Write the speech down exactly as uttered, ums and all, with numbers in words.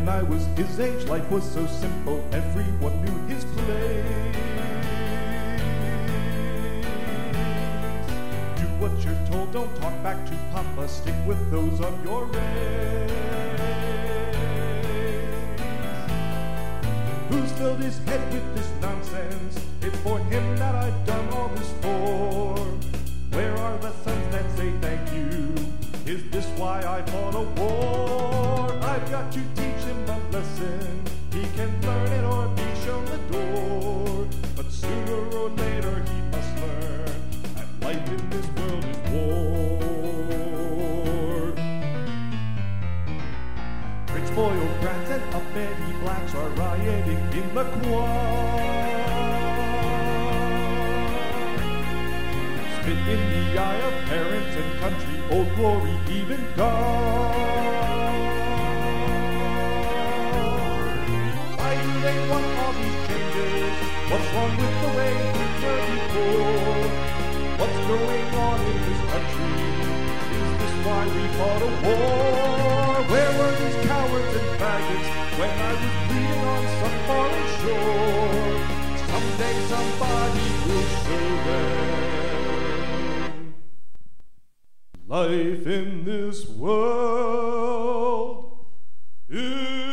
When I was his age, life was so simple, everyone knew his place. Do what you're told, don't talk back to Papa, stick with those of your race. Who's filled his head with this nonsense? It's for him that I've done all this for. Where are the sons that say thank you? Is this why I fought a war? I've got to teach him a lesson. He can learn it or be shown the door. But sooner or later he must learn that life in this world is war. Rich spoiled brats and uppity blacks are rioting in the quad. Spit in the eye of parents and country, old glory, even God. Why do they want all these changes? What's wrong with the way things were before? What's going on in this country? Is this why we fought a war? Where were these cowards and faggots when I was bleeding on some foreign shore? Someday somebody will show them. Life in this world is